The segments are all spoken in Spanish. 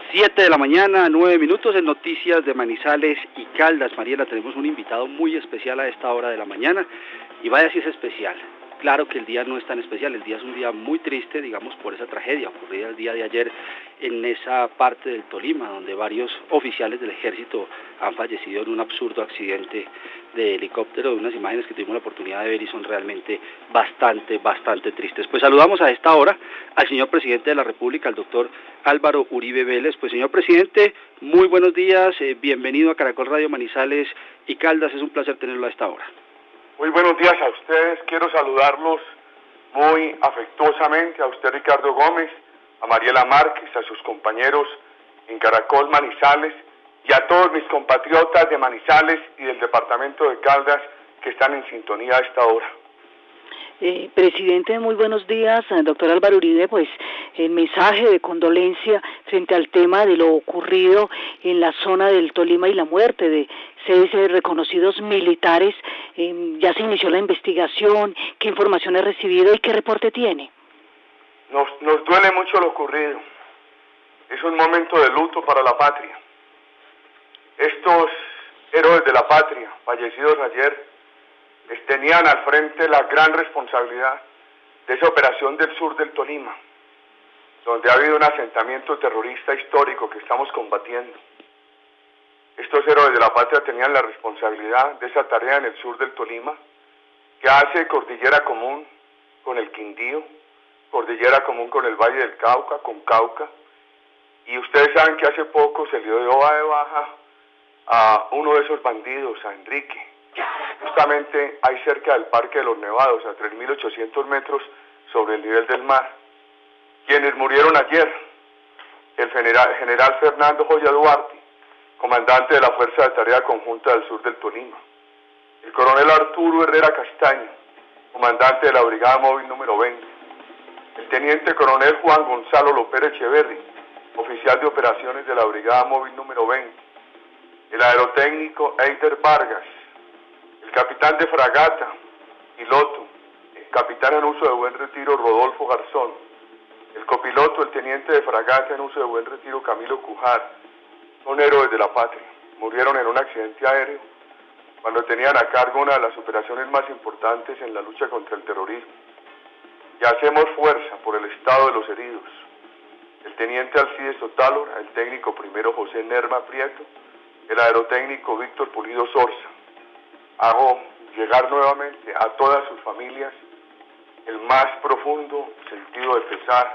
7 de la mañana, 9 minutos en Noticias de Manizales y Caldas. Mariela, tenemos un invitado muy especial a esta hora de la mañana y vaya si es especial. Claro que el día no es tan especial, el día es un día muy triste, digamos, por esa tragedia ocurrida el día de ayer en esa parte del Tolima, donde varios oficiales del ejército han fallecido en un absurdo accidente de helicóptero, de unas imágenes que tuvimos la oportunidad de ver y son realmente bastante tristes. Pues saludamos a esta hora al señor presidente de la República, al doctor Álvaro Uribe Vélez. Pues señor presidente, muy buenos días, bienvenido a Caracol Radio Manizales y Caldas, es un placer tenerlo a esta hora. Muy buenos días a ustedes, quiero saludarlos muy afectuosamente, a usted Ricardo Gómez, a Mariela Márquez, a sus compañeros en Caracol Manizales y a todos mis compatriotas de Manizales y del departamento de Caldas que están en sintonía a esta hora. Presidente, muy buenos días, doctor Álvaro Uribe. Pues el mensaje de condolencia frente al tema de lo ocurrido en la zona del Tolima y la muerte de 6 reconocidos militares. Ya se inició la investigación, ¿qué información ha recibido y qué reporte tiene? Nos duele mucho lo ocurrido, es un momento de luto para la patria. Estos héroes de la patria, fallecidos ayer, tenían al frente la gran responsabilidad de esa operación del sur del Tolima, donde ha habido un asentamiento terrorista histórico que estamos combatiendo. Estos héroes de la patria tenían la responsabilidad de esa tarea en el sur del Tolima, que hace cordillera común con el Quindío, cordillera común con el Valle del Cauca, con Cauca, y ustedes saben que hace poco se le dio de baja a uno de esos bandidos, a Enrique, justamente ahí cerca del Parque de los Nevados, a 3.800 metros sobre el nivel del mar. Quienes murieron ayer, el general Fernando Joya Duarte, comandante de la Fuerza de Tarea Conjunta del Sur del Tolima, el coronel Arturo Herrera Castaño, comandante de la Brigada Móvil número 20, el teniente coronel Juan Gonzalo López Echeverri, oficial de operaciones de la Brigada Móvil número 20, el aerotécnico Eider Vargas, el capitán de fragata, piloto, el capitán en uso de buen retiro Rodolfo Garzón, el copiloto, el teniente de fragata en uso de buen retiro Camilo Cujar, son héroes de la patria. Murieron en un accidente aéreo cuando tenían a cargo una de las operaciones más importantes en la lucha contra el terrorismo. Y hacemos fuerza por el estado de los heridos. El teniente Alcides Otálora, el técnico primero José Nerma Prieto, el aerotécnico Víctor Pulido Sorza. Hago llegar nuevamente a todas sus familias el más profundo sentido de pesar.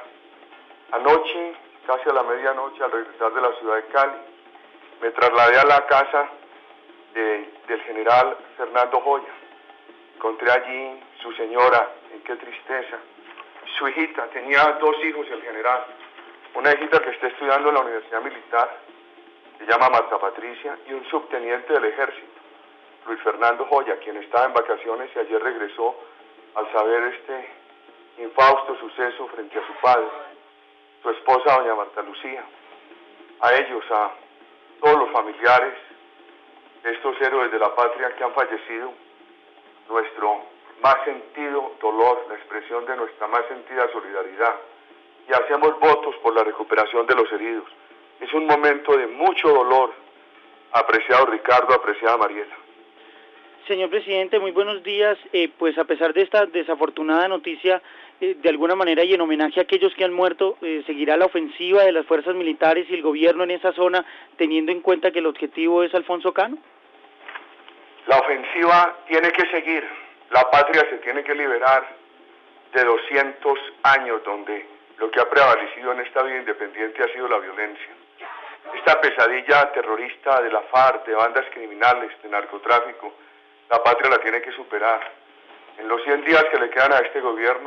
Anoche, casi a la medianoche, al regresar de la ciudad de Cali, me trasladé a la casa del general Fernando Joya. Encontré allí su señora, qué tristeza, su hijita, tenía 2 hijos el general, una hijita que está estudiando en la Universidad Militar, se llama Marta Patricia, y un subteniente del ejército, Luis Fernando Joya, quien estaba en vacaciones y ayer regresó al saber este infausto suceso frente a su padre, su esposa doña Marta Lucía, a ellos, a todos los familiares de estos héroes de la patria que han fallecido, nuestro más sentido dolor, la expresión de nuestra más sentida solidaridad, y hacemos votos por la recuperación de los heridos. Es un momento de mucho dolor, apreciado Ricardo, apreciada Mariela. Señor presidente, muy buenos días. Pues a pesar de esta desafortunada noticia, de alguna manera y en homenaje a aquellos que han muerto, seguirá la ofensiva de las fuerzas militares y el gobierno en esa zona, teniendo en cuenta que el objetivo es Alfonso Cano. La ofensiva tiene que seguir. La patria se tiene que liberar de 200 años donde lo que ha prevalecido en esta vida independiente ha sido la violencia. Esta pesadilla terrorista de la FARC, de bandas criminales, de narcotráfico, la patria la tiene que superar. En los 100 días que le quedan a este gobierno,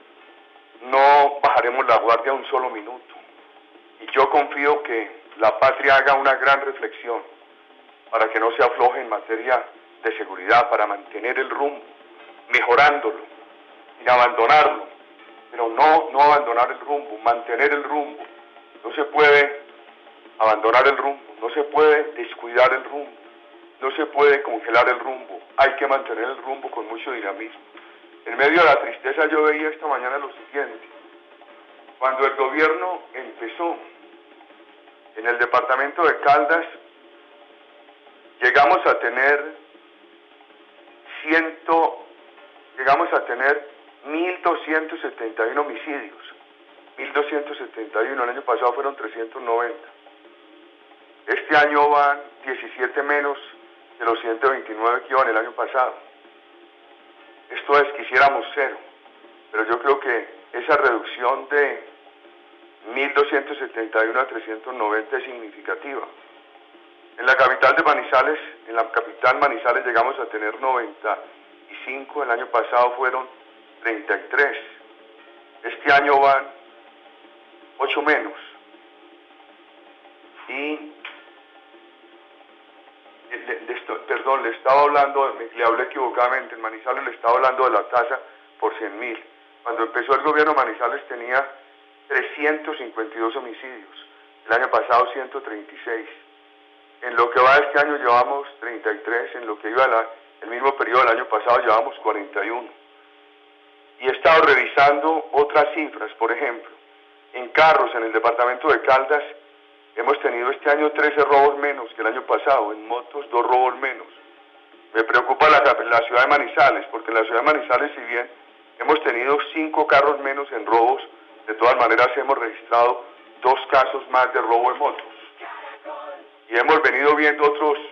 no bajaremos la guardia un solo minuto. Y yo confío que la patria haga una gran reflexión para que no se afloje en materia de seguridad, para mantener el rumbo, mejorándolo, sin abandonarlo, pero no abandonar el rumbo, mantener el rumbo. No se puede abandonar el rumbo, no se puede descuidar el rumbo, no se puede congelar el rumbo, hay que mantener el rumbo con mucho dinamismo. En medio de la tristeza yo veía esta mañana lo siguiente: cuando el gobierno empezó En el departamento de Caldas llegamos a tener 1.271 homicidios. 1.271, el año pasado fueron 390. Este año van 17 menos de los 129 que iban el año pasado. Esto es, quisiéramos cero, pero yo creo que esa reducción de 1.271 a 390 es significativa. En la capital de Manizales, en la capital Manizales llegamos a tener 95, el año pasado fueron 33. Este año van 8 menos. Y le estaba hablando, le hablé equivocadamente, en Manizales le estaba hablando de la tasa por 100.000. Cuando empezó el gobierno, Manizales tenía 352 homicidios, el año pasado 136. En lo que va de este año llevamos 33, en lo que iba el mismo periodo del año pasado llevamos 41. Y he estado revisando otras cifras, por ejemplo, en carros en el departamento de Caldas, hemos tenido este año 13 robos menos que el año pasado, en motos 2 robos menos. Me preocupa la ciudad de Manizales, porque en la ciudad de Manizales, si bien hemos tenido 5 carros menos en robos, de todas maneras hemos registrado 2 casos más de robo de motos. Y hemos venido viendo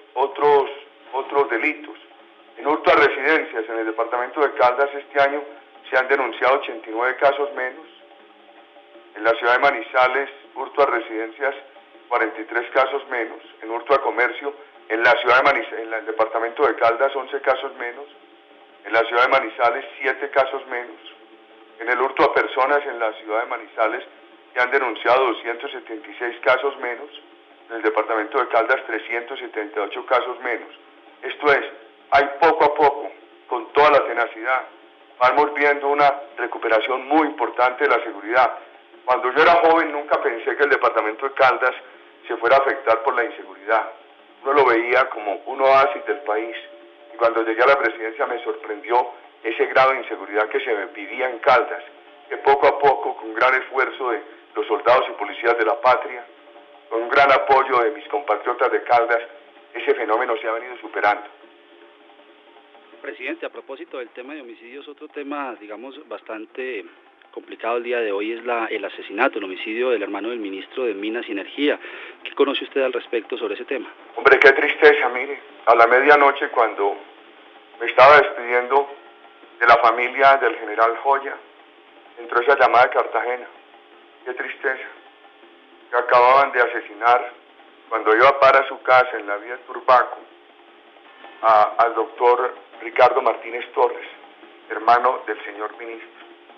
otros delitos. En hurto a residencias, en el departamento de Caldas este año se han denunciado 89 casos menos. En la ciudad de Manizales, hurto a residencias, 43 casos menos. En hurto a comercio, en la ciudad de Manizales, en el departamento de Caldas, 11 casos menos. En la ciudad de Manizales, 7 casos menos. En el hurto a personas, en la ciudad de Manizales, se han denunciado 276 casos menos. En el departamento de Caldas, 378 casos menos. Esto es, hay poco a poco, con toda la tenacidad, vamos viendo una recuperación muy importante de la seguridad. Cuando yo era joven nunca pensé que el departamento de Caldas se fuera a afectar por la inseguridad. Uno lo veía como un oasis del país. Y cuando llegué a la presidencia me sorprendió ese grado de inseguridad que se vivía en Caldas, que poco a poco, con gran esfuerzo de los soldados y policías de la patria, con un gran apoyo de mis compatriotas de Caldas, ese fenómeno se ha venido superando. Presidente, a propósito del tema de homicidios, otro tema, digamos, bastante complicado el día de hoy es el asesinato, el homicidio del hermano del ministro de Minas y Energía. ¿Qué conoce usted al respecto sobre ese tema? Hombre, qué tristeza, mire. A la medianoche, cuando me estaba despidiendo de la familia del general Joya, entró esa llamada de Cartagena. Qué tristeza. Que acababan de asesinar, cuando iba para su casa en la vía Turbaco, al doctor Ricardo Martínez Torres, hermano del señor ministro.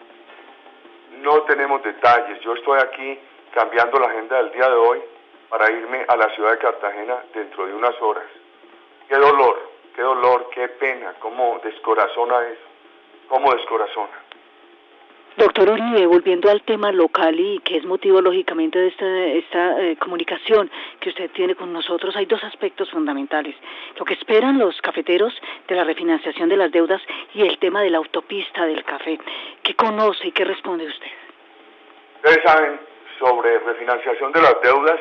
No tenemos detalles. Yo estoy aquí cambiando la agenda del día de hoy para irme a la ciudad de Cartagena dentro de unas horas. Qué dolor, qué pena, cómo descorazona eso, cómo descorazona. Doctor Uribe, volviendo al tema local y que es motivo lógicamente de esta comunicación que usted tiene con nosotros, hay 2 aspectos fundamentales. Lo que esperan los cafeteros de la refinanciación de las deudas y el tema de la autopista del café. ¿Qué conoce y qué responde usted? Ustedes saben, sobre refinanciación de las deudas,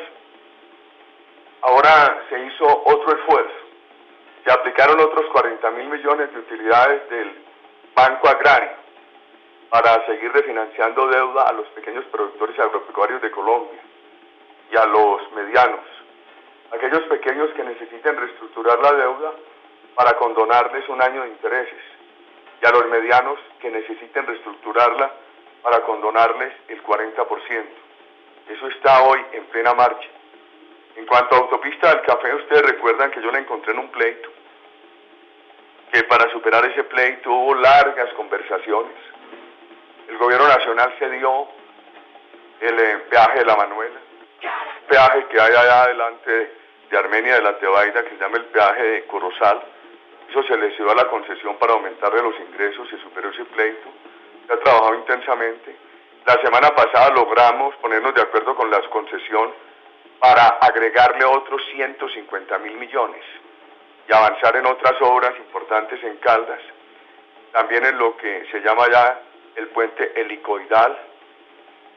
ahora se hizo otro esfuerzo. Se aplicaron otros 40.000 millones de utilidades del Banco Agrario para seguir refinanciando deuda a los pequeños productores agropecuarios de Colombia y a los medianos. Aquellos pequeños que necesiten reestructurar la deuda para condonarles un año de intereses, y a los medianos que necesiten reestructurarla para condonarles el 40%. Eso está hoy en plena marcha. En cuanto a autopista del café, ustedes recuerdan que yo la encontré en un pleito, que para superar ese pleito hubo largas conversaciones. El gobierno nacional cedió el peaje de La Manuela, peaje que hay allá adelante de Armenia, de la Tebaida, que se llama el peaje de Corozal. Eso se le cedió a la concesión para aumentarle los ingresos, se superó ese pleito, se ha trabajado intensamente. La semana pasada logramos ponernos de acuerdo con la concesión para agregarle otros 150.000 millones y avanzar en otras obras importantes en Caldas, también en lo que se llama ya el puente helicoidal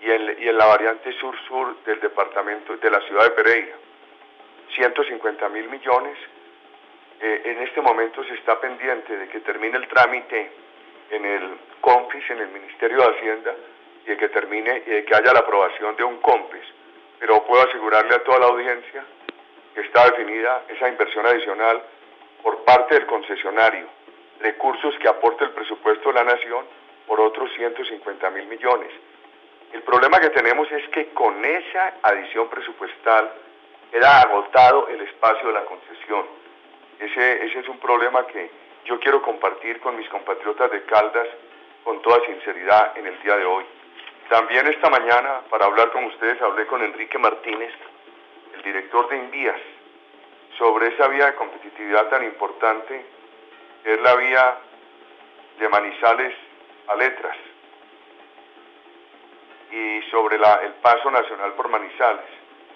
y en la variante sur-sur del departamento, de la ciudad de Pereira. 150.000 millones. En este momento se está pendiente de que termine el trámite en el COMPIS, en el Ministerio de Hacienda, y de que termine y de que haya la aprobación de un COMPIS. Pero puedo asegurarle a toda la audiencia que está definida esa inversión adicional por parte del concesionario, recursos que aporte el presupuesto de la Nación por otros 150.000 millones. El problema que tenemos es que con esa adición presupuestal queda agotado el espacio de la concesión. Ese es un problema que yo quiero compartir con mis compatriotas de Caldas con toda sinceridad en el día de hoy. También esta mañana, para hablar con ustedes, hablé con Enrique Martínez, el director de Invías, sobre esa vía de competitividad tan importante, que es la vía de Manizales a Letras, y sobre el paso nacional por Manizales.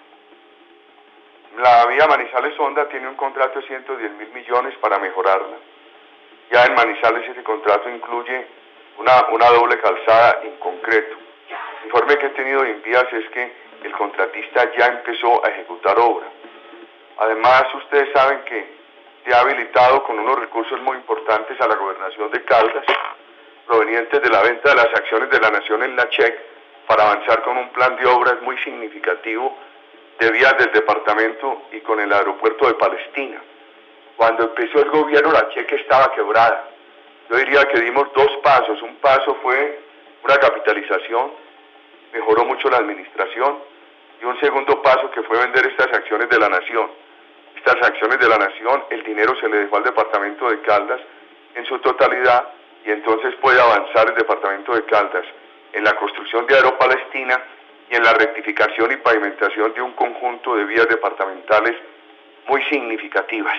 La vía Manizales-Honda tiene un contrato de 110.000 millones para mejorarla. Ya en Manizales ese contrato incluye una doble calzada en concreto. El informe que he tenido de Invías es que el contratista ya empezó a ejecutar obra. Además, ustedes saben que se ha habilitado con unos recursos muy importantes a la gobernación de Caldas, provenientes de la venta de las acciones de la Nación en la CHEC, para avanzar con un plan de obras muy significativo de vías del departamento y con el aeropuerto de Palestina. Cuando empezó el gobierno, la CHEC estaba quebrada. Yo diría que dimos dos pasos. Un paso fue una capitalización, mejoró mucho la administración, y un segundo paso que fue vender estas acciones de la Nación. Estas acciones de la Nación, el dinero se le dejó al departamento de Caldas en su totalidad, y entonces puede avanzar el departamento de Caldas en la construcción de Aeropalestina y en la rectificación y pavimentación de un conjunto de vías departamentales muy significativas.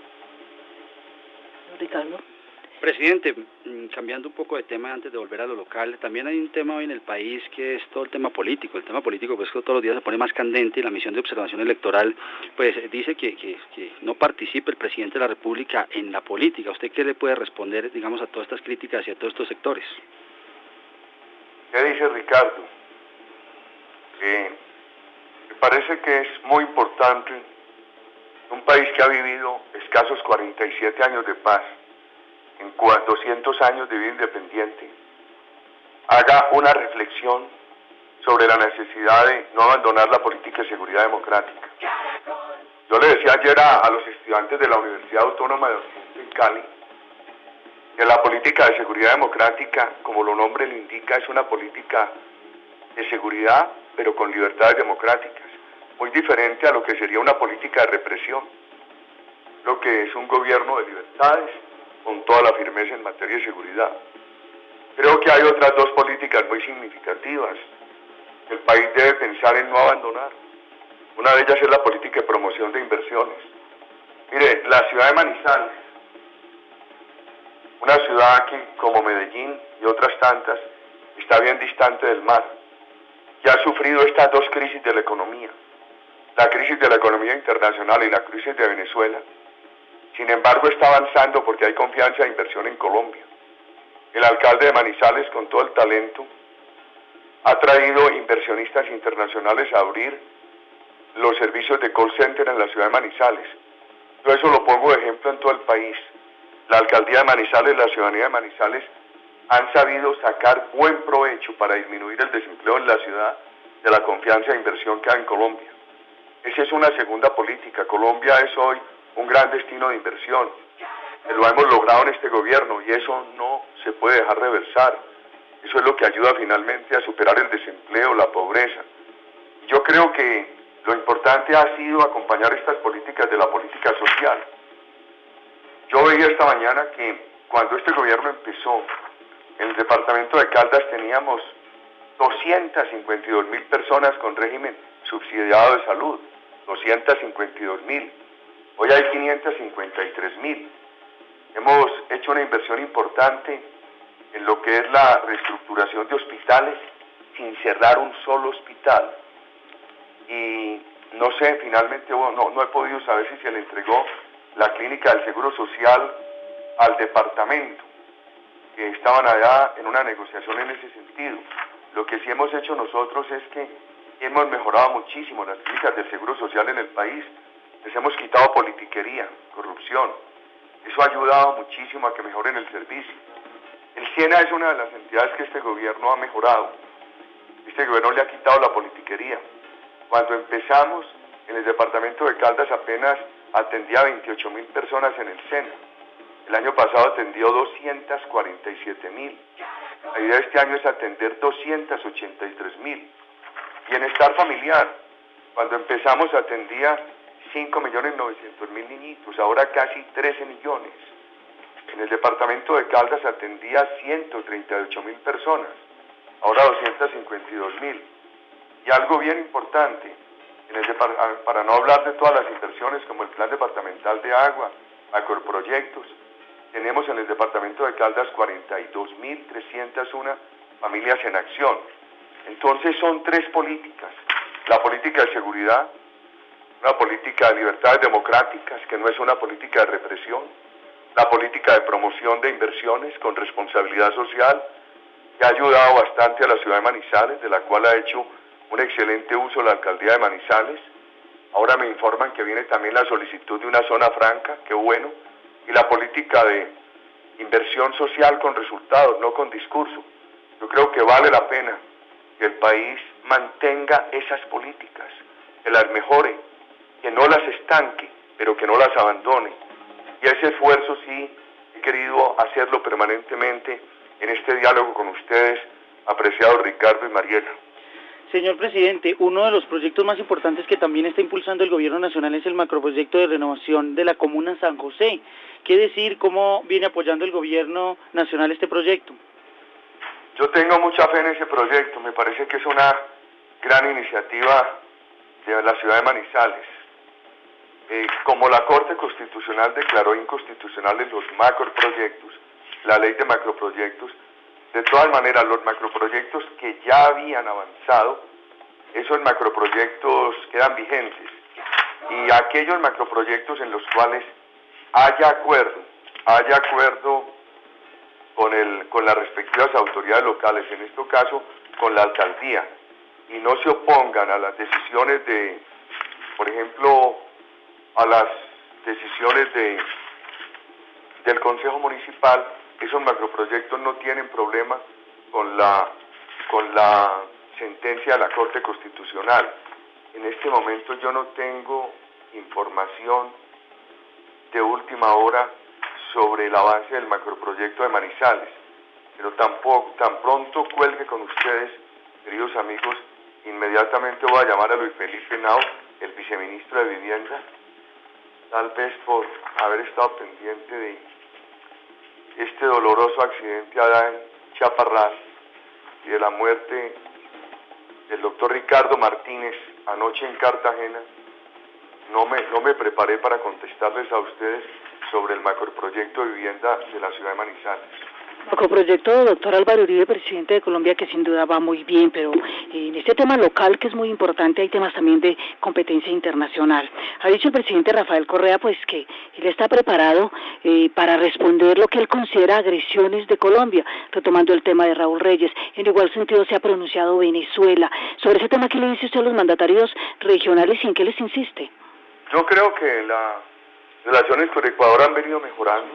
Ricardo. Presidente, cambiando un poco de tema antes de volver a lo local, también hay un tema hoy en el país que es todo el tema político. El tema político pues que todos los días se pone más candente, y la misión de observación electoral pues dice que no participe el presidente de la República en la política. ¿Usted qué le puede responder, digamos, a todas estas críticas y a todos estos sectores? ¿Qué dice Ricardo? Me parece que es muy importante un país que ha vivido escasos 47 años de paz, en 200 años de vida independiente, haga una reflexión sobre la necesidad de no abandonar la política de seguridad democrática. Yo le decía ayer a los estudiantes de la Universidad Autónoma de Occidente en Cali que la política de seguridad democrática, como lo nombre le indica, es una política de seguridad, pero con libertades democráticas, muy diferente a lo que sería una política de represión, lo que es un gobierno de libertades, con toda la firmeza en materia de seguridad. Creo que hay otras dos políticas muy significativas que el país debe pensar en no abandonar. Una de ellas es la política de promoción de inversiones. Mire, la ciudad de Manizales, una ciudad que, como Medellín y otras tantas, está bien distante del mar, que ha sufrido estas dos crisis de la economía, la crisis de la economía internacional y la crisis de Venezuela. Sin embargo, está avanzando porque hay confianza e inversión en Colombia. El alcalde de Manizales, con todo el talento, ha traído inversionistas internacionales a abrir los servicios de call center en la ciudad de Manizales. Yo eso lo pongo de ejemplo en todo el país. La alcaldía de Manizales, la ciudadanía de Manizales han sabido sacar buen provecho para disminuir el desempleo en la ciudad de la confianza e inversión que hay en Colombia. Esa es una segunda política. Colombia es hoy un gran destino de inversión. Lo hemos logrado en este gobierno y eso no se puede dejar reversar. Eso es lo que ayuda finalmente a superar el desempleo, la pobreza. Yo creo que lo importante ha sido acompañar estas políticas de la política social. Yo veía esta mañana que cuando este gobierno empezó, en el departamento de Caldas teníamos 252.000 personas con régimen subsidiado de salud, 252.000. Hoy hay 553.000. Hemos hecho una inversión importante en lo que es la reestructuración de hospitales sin cerrar un solo hospital. Y no sé, finalmente no he podido saber si se le entregó la clínica del Seguro Social al departamento, que estaban allá en una negociación en ese sentido. Lo que sí hemos hecho nosotros es que hemos mejorado muchísimo las clínicas del Seguro Social en el país. Les hemos quitado politiquería, corrupción. Eso ha ayudado muchísimo a que mejoren el servicio. El SIENA es una de las entidades que este gobierno ha mejorado. Este gobierno le ha quitado la politiquería. Cuando empezamos, en el departamento de Caldas apenas atendía a 28.000 personas en el SENA. El año pasado atendió 247.000. La idea de este año es atender 283.000. Bienestar familiar. Cuando empezamos atendía 5.900.000 niñitos, ahora casi 13 millones. En el departamento de Caldas atendía 138.000 personas, ahora 252.000. Y algo bien importante, para no hablar de todas las inversiones como el Plan Departamental de Agua, macroproyectos, tenemos en el departamento de Caldas 42.301 familias en acción. Entonces son tres políticas: la política de seguridad, una política de libertades democráticas, que no es una política de represión, la política de promoción de inversiones con responsabilidad social, que ha ayudado bastante a la ciudad de Manizales, de la cual ha hecho un excelente uso la alcaldía de Manizales. Ahora me informan que viene también la solicitud de una zona franca, qué bueno, y la política de inversión social con resultados, no con discurso. Yo creo que vale la pena que el país mantenga esas políticas, que las mejore, que no las estanque, pero que no las abandone. Y ese esfuerzo sí he querido hacerlo permanentemente en este diálogo con ustedes, apreciados Ricardo y Mariela. Señor presidente, uno de los proyectos más importantes que también está impulsando el gobierno nacional es el macroproyecto de renovación de la comuna San José. ¿Qué decir? ¿Cómo viene apoyando el gobierno nacional este proyecto? Yo tengo mucha fe en ese proyecto, me parece que es una gran iniciativa de la ciudad de Manizales. Como la Corte Constitucional declaró inconstitucionales los macroproyectos, la ley de macroproyectos, de todas maneras los macroproyectos que ya habían avanzado, esos macroproyectos quedan vigentes. Y aquellos macroproyectos en los cuales haya acuerdo con las respectivas autoridades locales, en este caso con la alcaldía, y no se opongan a las decisiones de, por ejemplo, a las decisiones del Consejo Municipal, esos macroproyectos no tienen problema con la sentencia de la Corte Constitucional. En este momento yo no tengo información de última hora sobre el avance del macroproyecto de Manizales, pero tan pronto cuelgue con ustedes, queridos amigos, inmediatamente voy a llamar a Luis Felipe Henao, el viceministro de Vivienda, tal vez por haber estado pendiente de este doloroso accidente allá en Chaparral y de la muerte del doctor Ricardo Martínez anoche en Cartagena. No me preparé para contestarles a ustedes sobre el macroproyecto de vivienda de la ciudad de Manizales. Macroproyecto, doctor Álvaro Uribe, presidente de Colombia, que sin duda va muy bien, pero en este tema local, que es muy importante, hay temas también de competencia internacional. Ha dicho el presidente Rafael Correa, pues, que él está preparado para responder lo que él considera agresiones de Colombia, retomando el tema de Raúl Reyes. En igual sentido se ha pronunciado Venezuela. Sobre ese tema, ¿qué le dice usted a los mandatarios regionales y en qué les insiste? Yo creo que las relaciones con Ecuador han venido mejorando.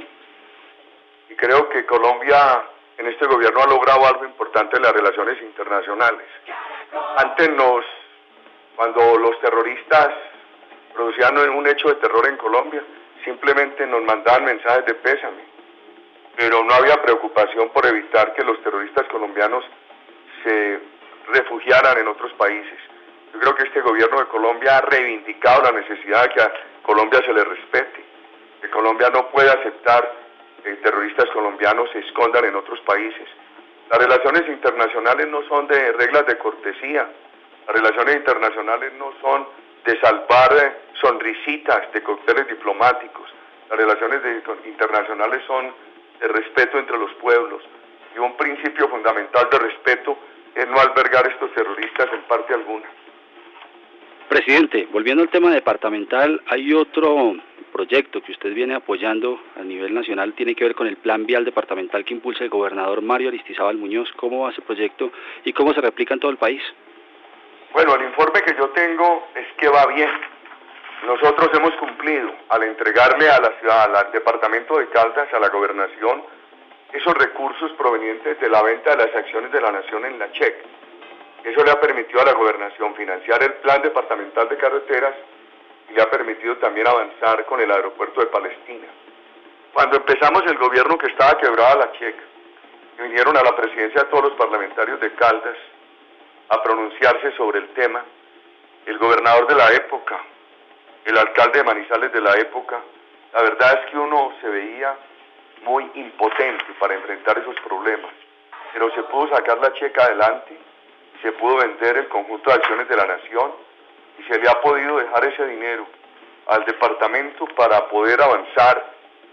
Y creo que Colombia en este gobierno ha logrado algo importante en las relaciones internacionales. Antes cuando los terroristas producían un hecho de terror en Colombia, simplemente nos mandaban mensajes de pésame, pero no había preocupación por evitar que los terroristas colombianos se refugiaran en otros países. Yo creo que este gobierno de Colombia ha reivindicado la necesidad de que a Colombia se le respete, que Colombia no puede aceptar terroristas colombianos se escondan en otros países. Las relaciones internacionales no son de reglas de cortesía, las relaciones internacionales no son de salvar sonrisitas de cócteles diplomáticos, las relaciones internacionales son de respeto entre los pueblos, y un principio fundamental de respeto es no albergar estos terroristas en parte alguna. Presidente, volviendo al tema departamental, hay otro proyecto que usted viene apoyando a nivel nacional tiene que ver con el plan vial departamental que impulsa el gobernador Mario Aristizábal Muñoz. ¿Cómo va ese proyecto y cómo se replica en todo el país? Bueno, el informe que yo tengo es que va bien. Nosotros hemos cumplido al entregarle a la ciudad, al departamento de Caldas, a la gobernación, esos recursos provenientes de la venta de las acciones de la nación en la CHEC. Eso le ha permitido a la gobernación financiar el plan departamental de carreteras y le ha permitido también avanzar con el aeropuerto de Palestina. Cuando empezamos el gobierno que estaba quebrada la CHEC, vinieron a la presidencia todos los parlamentarios de Caldas a pronunciarse sobre el tema, el gobernador de la época, el alcalde de Manizales de la época, la verdad es que uno se veía muy impotente para enfrentar esos problemas, pero se pudo sacar la CHEC adelante, se pudo vender el conjunto de acciones de la nación y se le ha podido dejar ese dinero al departamento para poder avanzar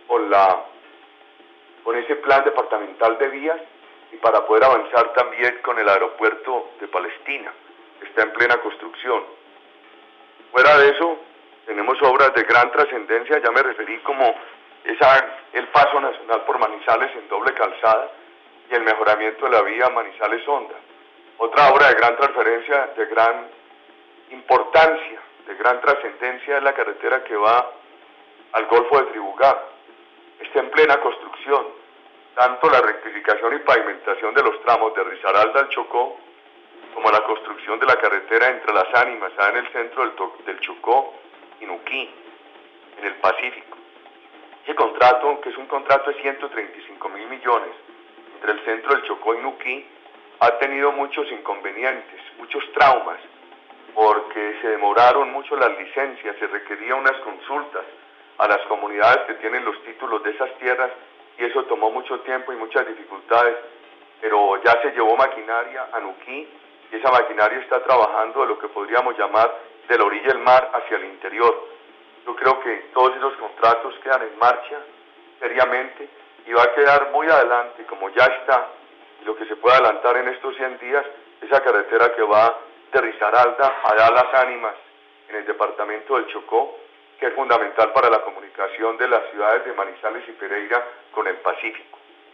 con ese plan departamental de vías y para poder avanzar también con el aeropuerto de Palestina, que está en plena construcción. Fuera de eso, tenemos obras de gran trascendencia, ya me referí como el paso nacional por Manizales en doble calzada y el mejoramiento de la vía Manizales-Honda. Otra obra de gran transferencia, de gran importancia, de gran trascendencia es la carretera que va al Golfo de Tribugá. Está en plena construcción, tanto la rectificación y pavimentación de los tramos de Risaralda al Chocó, como la construcción de la carretera entre Las Ánimas, en el centro del Chocó, y Nuquí, en el Pacífico. Ese contrato, que es un contrato de 135.000 millones entre el centro del Chocó y Nuquí, ha tenido muchos inconvenientes, muchos traumas, porque se demoraron mucho las licencias, se requerían unas consultas a las comunidades que tienen los títulos de esas tierras y eso tomó mucho tiempo y muchas dificultades, pero ya se llevó maquinaria a Nuquí y esa maquinaria está trabajando de lo que podríamos llamar de la orilla del mar hacia el interior. Yo creo que todos esos contratos quedan en marcha seriamente y va a quedar muy adelante, como ya está, lo que se puede adelantar en estos 100 días, esa carretera que va de Risaralda a Las Ánimas, en el departamento del Chocó, que es fundamental para la comunicación de las ciudades de Manizales y Pereira con el Pacífico.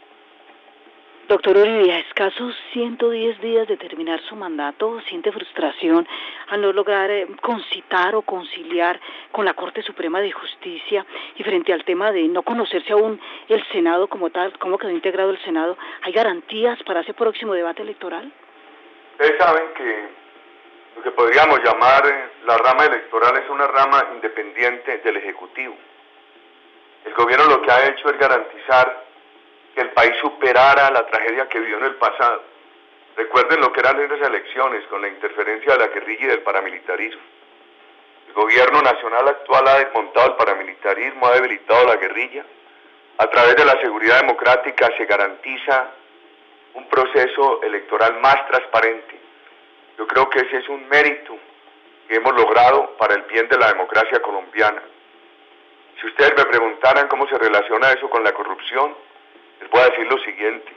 Doctor Uribe, a escasos 110 días de terminar su mandato, ¿siente frustración al no lograr concitar o conciliar con la Corte Suprema de Justicia y frente al tema de no conocerse aún el Senado como tal, cómo quedó integrado el Senado? ¿Hay garantías para ese próximo debate electoral? Ustedes saben que lo que podríamos llamar la rama electoral es una rama independiente del Ejecutivo. El gobierno lo que ha hecho es garantizar que el país superara la tragedia que vivió en el pasado. Recuerden lo que eran esas elecciones con la interferencia de la guerrilla y del paramilitarismo. El gobierno nacional actual ha desmontado el paramilitarismo, ha debilitado la guerrilla. A través de la seguridad democrática se garantiza un proceso electoral más transparente. Yo creo que ese es un mérito que hemos logrado para el bien de la democracia colombiana. Si ustedes me preguntaran cómo se relaciona eso con la corrupción, les voy a decir lo siguiente.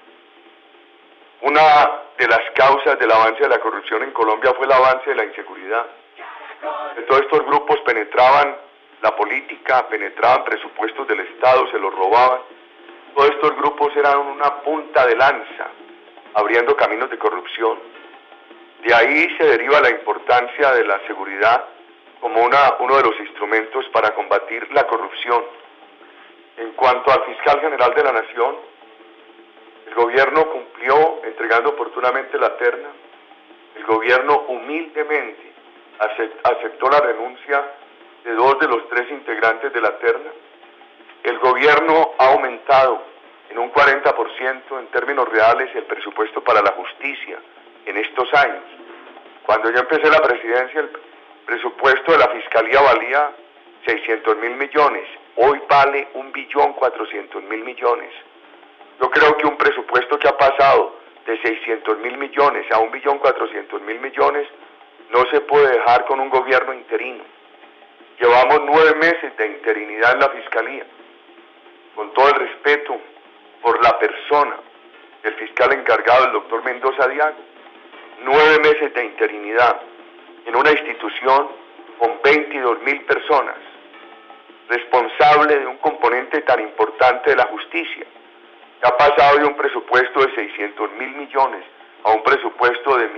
Una de las causas del avance de la corrupción en Colombia fue el avance de la inseguridad. Que todos estos grupos penetraban la política, penetraban presupuestos del Estado, se los robaban. Todos estos grupos eran una punta de lanza, abriendo caminos de corrupción. De ahí se deriva la importancia de la seguridad como uno de los instrumentos para combatir la corrupción. En cuanto al fiscal general de la Nación, el gobierno cumplió entregando oportunamente la terna. El gobierno humildemente aceptó la renuncia de 2 de los 3 integrantes de la terna. El gobierno ha aumentado en un 40% en términos reales el presupuesto para la justicia en estos años. Cuando yo empecé la presidencia, el presupuesto de la Fiscalía valía 600.000 millones. Hoy vale 1.400.000 millones. Yo creo que un presupuesto que ha pasado de 600.000 millones a 1.400.000 millones no se puede dejar con un gobierno interino. Llevamos 9 meses de interinidad en la Fiscalía. Con todo el respeto por la persona del fiscal encargado, el doctor Mendoza Diago, 9 meses de interinidad en una institución con 22.000 personas. responsable de un componente tan importante de la justicia, que ha pasado de un presupuesto de 600.000 millones a un presupuesto de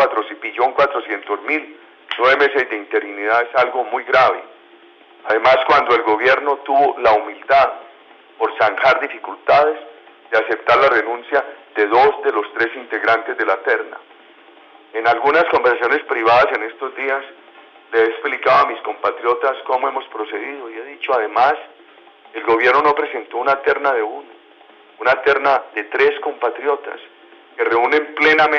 1.400.000, 9 meses de interinidad es algo muy grave. Además, cuando el gobierno tuvo la humildad, por zanjar dificultades, de aceptar la renuncia de 2 de los 3 integrantes de la terna. En algunas conversaciones privadas en estos días, le he explicado a mis compatriotas cómo hemos procedido y he dicho, además, el gobierno no presentó una terna de uno, una terna de 3 compatriotas que reúnen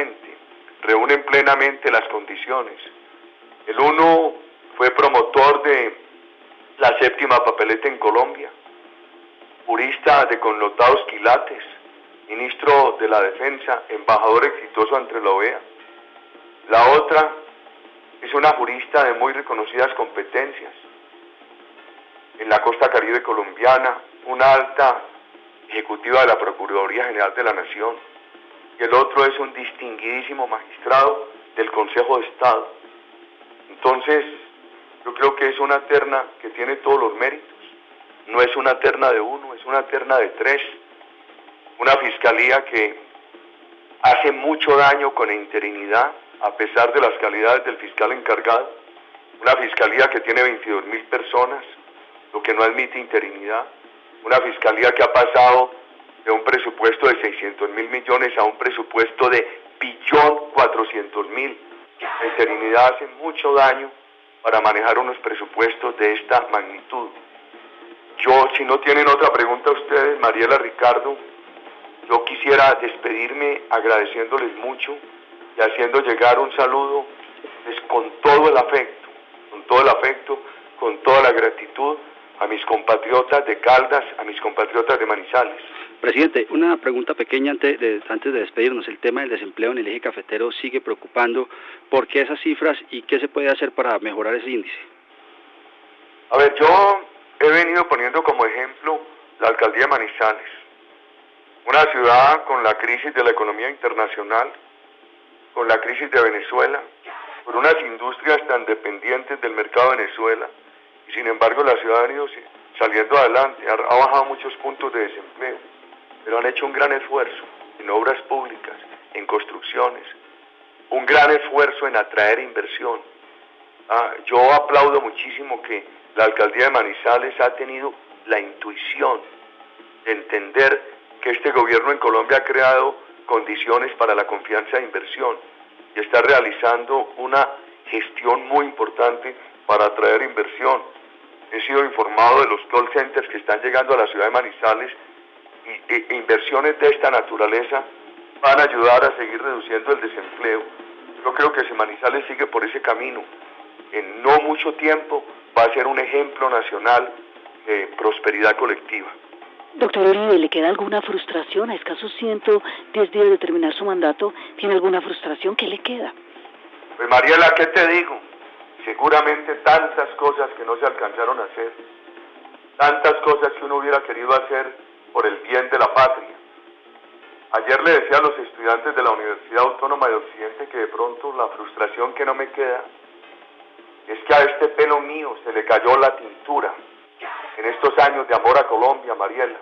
plenamente las condiciones. El uno fue promotor de la 7ª papeleta en Colombia, jurista de connotados quilates, ministro de la Defensa, embajador exitoso ante la OEA. La otra es una jurista de muy reconocidas competencias en la costa caribe colombiana, una alta ejecutiva de la Procuraduría General de la Nación, y el otro es un distinguidísimo magistrado del Consejo de Estado. Entonces, yo creo que es una terna que tiene todos los méritos. No es una terna de uno, es una terna de 3. Una fiscalía que hace mucho daño con interinidad, a pesar de las calidades del fiscal encargado. Una fiscalía que tiene 22.000 personas, lo que no admite interinidad. Una fiscalía que ha pasado de un presupuesto de 600.000 millones a un presupuesto de 1.400.000. La interinidad hace mucho daño para manejar unos presupuestos de esta magnitud. Yo, si no tienen otra pregunta ustedes, Mariela, Ricardo, yo quisiera despedirme agradeciéndoles mucho y haciendo llegar un saludo pues, con todo el afecto, con toda la gratitud a mis compatriotas de Caldas, a mis compatriotas de Manizales. Presidente, una pregunta pequeña antes de despedirnos. El tema del desempleo en el eje cafetero sigue preocupando. ¿Por qué esas cifras y qué se puede hacer para mejorar ese índice? A ver, yo he venido poniendo como ejemplo la alcaldía de Manizales, una ciudad con la crisis de la economía internacional, con la crisis de Venezuela, con unas industrias tan dependientes del mercado de Venezuela, y sin embargo la ciudad ha venido saliendo adelante, ha bajado muchos puntos de desempleo, pero han hecho un gran esfuerzo en obras públicas, en construcciones, un gran esfuerzo en atraer inversión. Yo aplaudo muchísimo que la alcaldía de Manizales ha tenido la intuición de entender que este gobierno en Colombia ha creado condiciones para la confianza de inversión y está realizando una gestión muy importante para atraer inversión. He sido informado de los call centers que están llegando a la ciudad de Manizales y inversiones de esta naturaleza van a ayudar a seguir reduciendo el desempleo. Yo creo que si Manizales sigue por ese camino, en no mucho tiempo va a ser un ejemplo nacional de prosperidad colectiva. Doctor Uribe, ¿le queda alguna frustración? A escasos 110 días de terminar su mandato, ¿tiene alguna frustración? ¿Qué le queda? Pues Mariela, ¿qué te digo? Seguramente tantas cosas que no se alcanzaron a hacer, tantas cosas que uno hubiera querido hacer por el bien de la patria. Ayer le decía a los estudiantes de la Universidad Autónoma de Occidente que de pronto la frustración que no me queda es que a este pelo mío se le cayó la tintura en estos años de amor a Colombia, Mariela.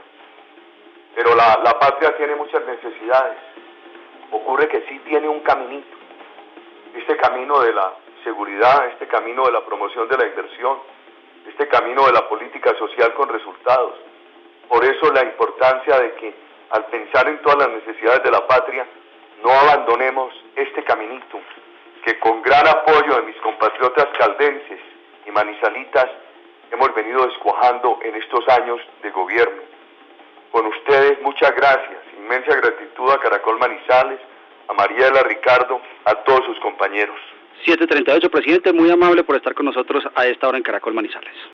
Pero la patria tiene muchas necesidades. Ocurre que sí tiene un caminito. Este camino de la seguridad, este camino de la promoción de la inversión, este camino de la política social con resultados. Por eso la importancia de que al pensar en todas las necesidades de la patria, no abandonemos este caminito, que con gran apoyo de mis compatriotas caldenses y manizalitas hemos venido descuajando en estos años de gobierno. Con ustedes, muchas gracias, inmensa gratitud a Caracol Manizales, a Mariela, Ricardo, a todos sus compañeros. 7:38, presidente, muy amable por estar con nosotros a esta hora en Caracol Manizales.